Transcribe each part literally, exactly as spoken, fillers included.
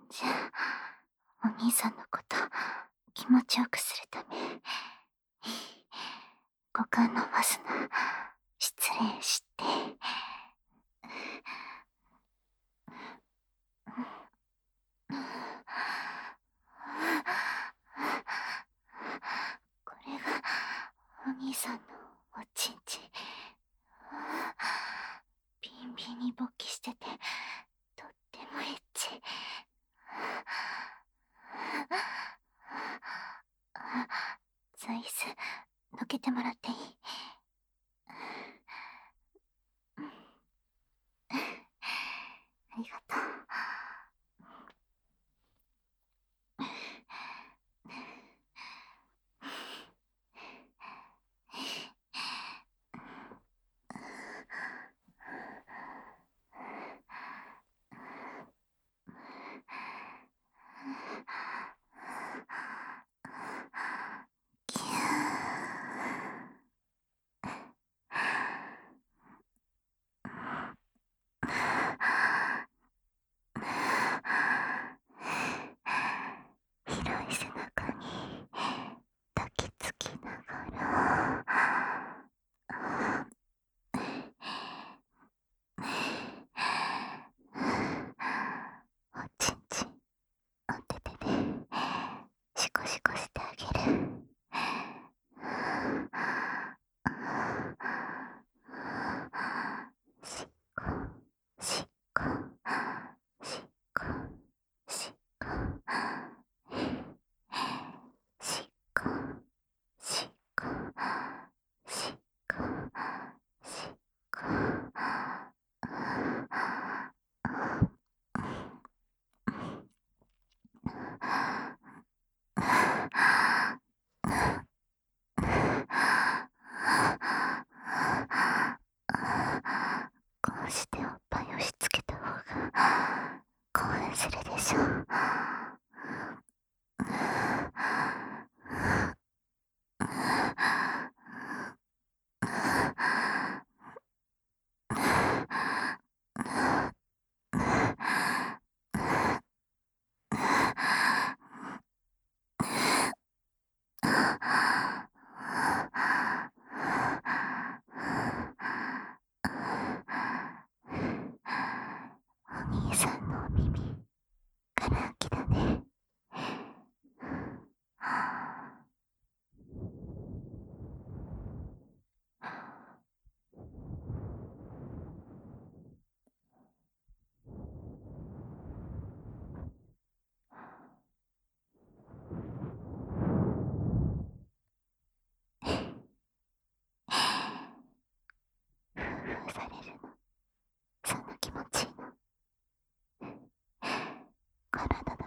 じゃあ、お兄さんのこと気持ちよくするため、股間のファスナー失礼して。これがお兄さんのおちんちん。ビンビンに勃起しててとってもエッチ。座椅子どけてもらっていい？ありがとう。キュー。広い背中に抱きつきながら、おちんちんおててでシコシコしてあげる。しっこしっこしっこしっこしっこしっこしっこしっこ。こうしておっぱい押し付けた方が興奮するでしょ。お兄さんのお耳からあきだね。ふうふうされるのそんな気持ちいいの。体の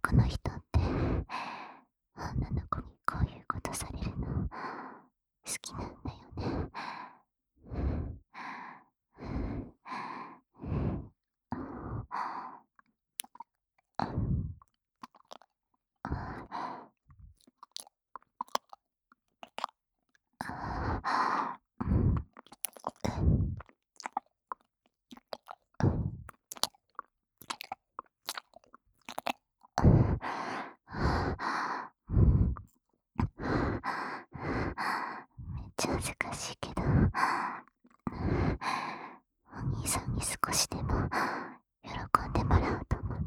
男の人って女の子にこういうことされるの好きなんだよね。めっちゃ恥ずかしいけど、お兄さんに少しでも喜んでもらおうと思って。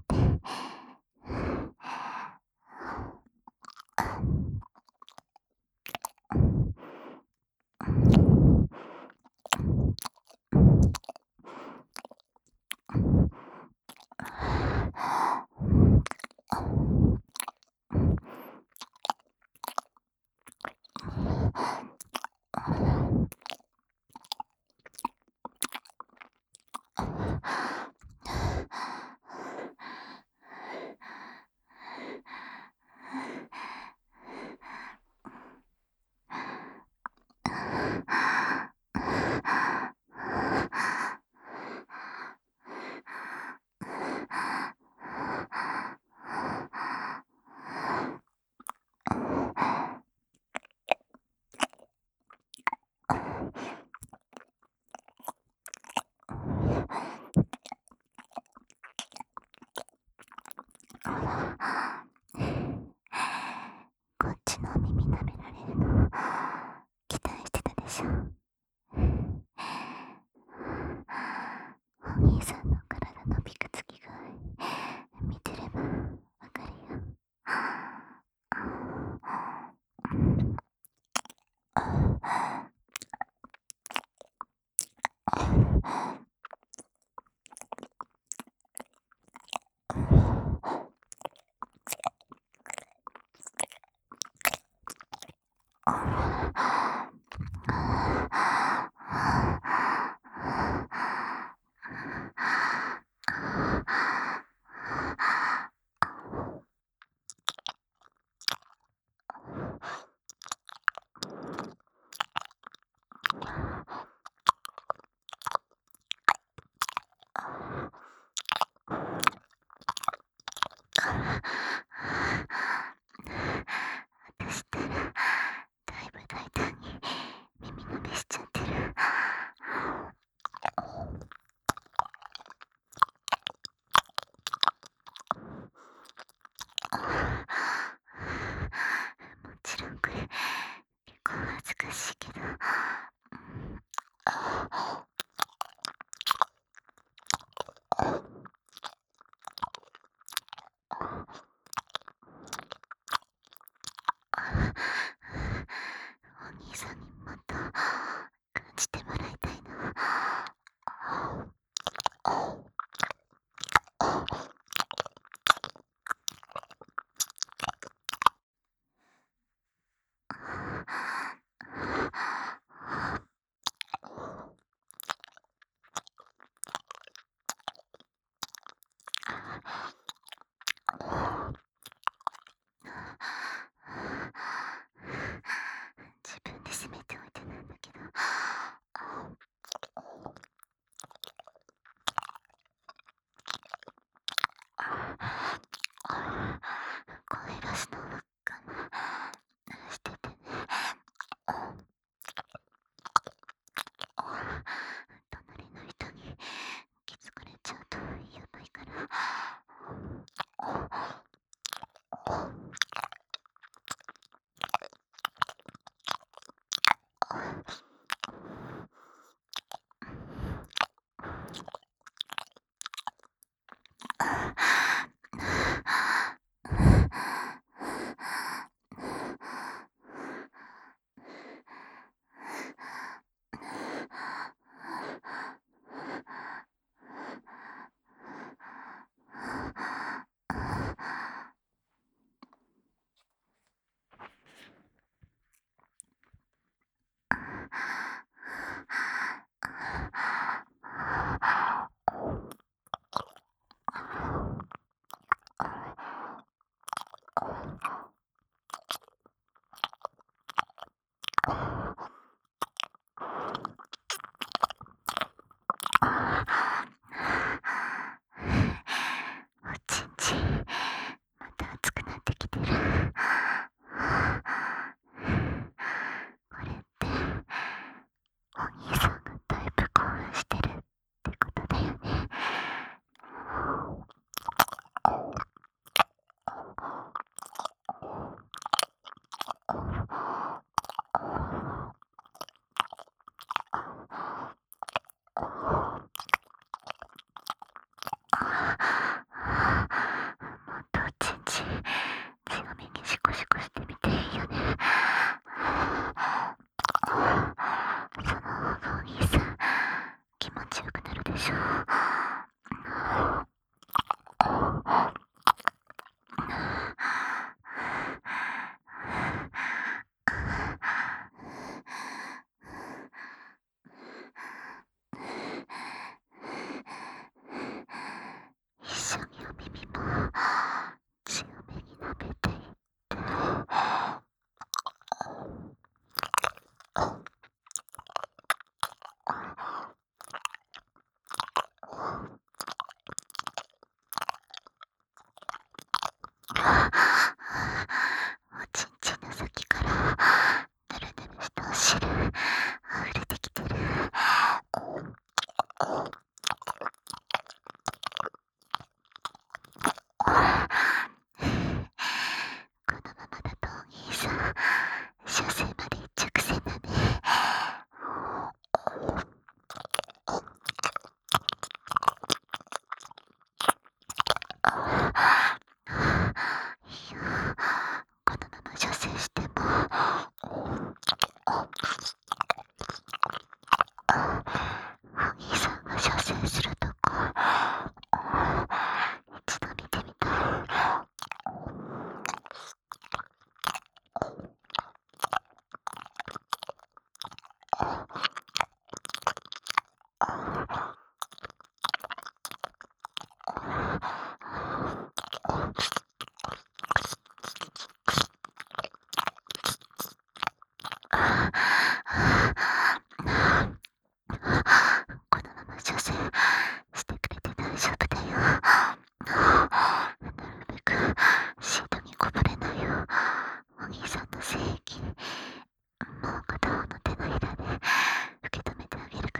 丈夫だよ。なるべくシートにこぼれないよう、お兄さんの精液、もう片方の手のひらで受け止めてあげるから。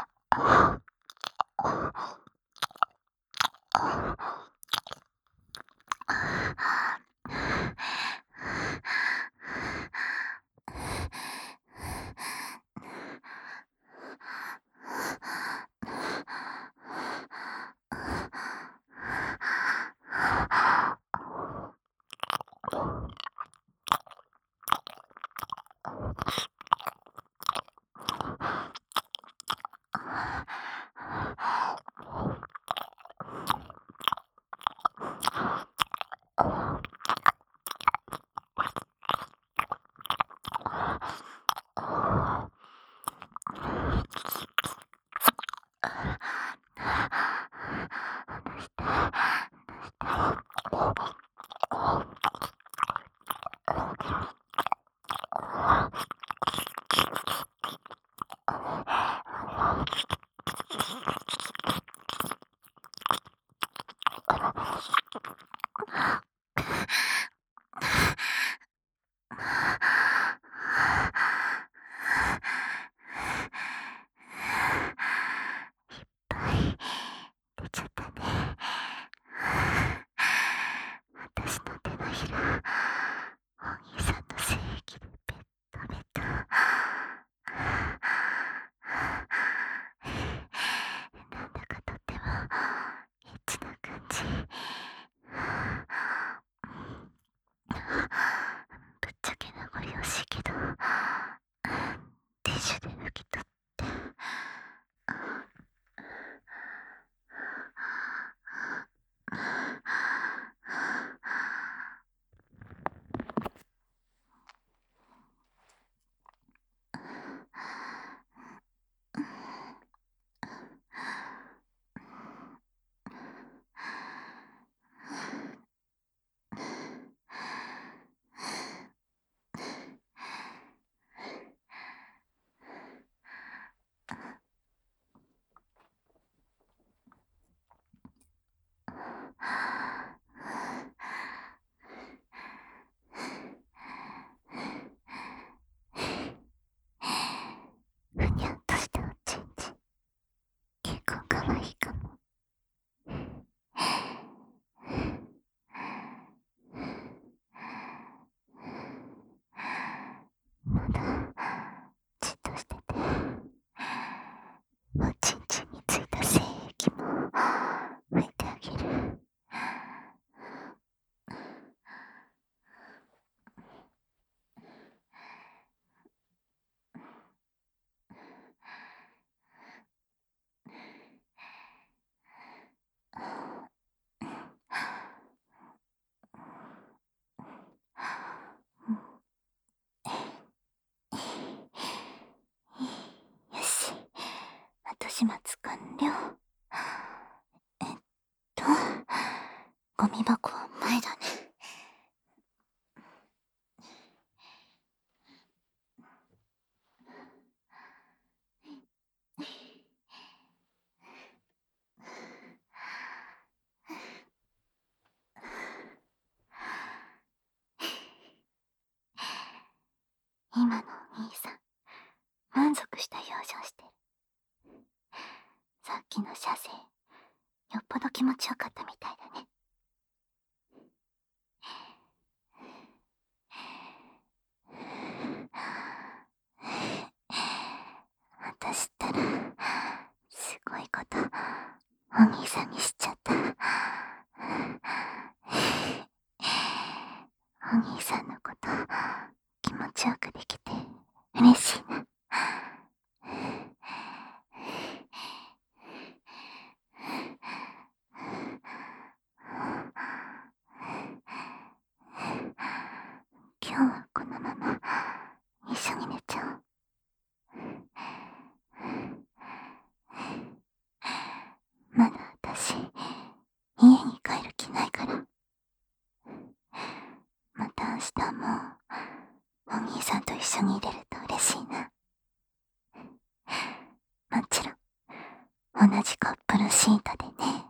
出ちゃったね。私の手のひら、お兄さんの精液でベッタベタ。なんだかとってもエッチな感じ。ぶっちゃけ名残惜しいけど、ティッシュで拭き取って。ふにゃんとしたおちんちん、結構かわいいかも。まだじっとしてて、おちんちんについた精液も拭いてあげる。よし、後始末完了。えっと、ゴミ箱は前だね。今のお兄さん、満足した表情してる。さっきの射精、よっぽど気持ちよかったみたいだね。私ったら、すごいこと、お兄さんにしちゃった。お兄さんのこと、気持ちよくできて、嬉しいな。今日はこのまま一緒に寝ちゃおう。まだ私、家に帰る気ないから。また明日もお兄さんと一緒にいれると嬉しいな。もちろん同じカップルシートでね。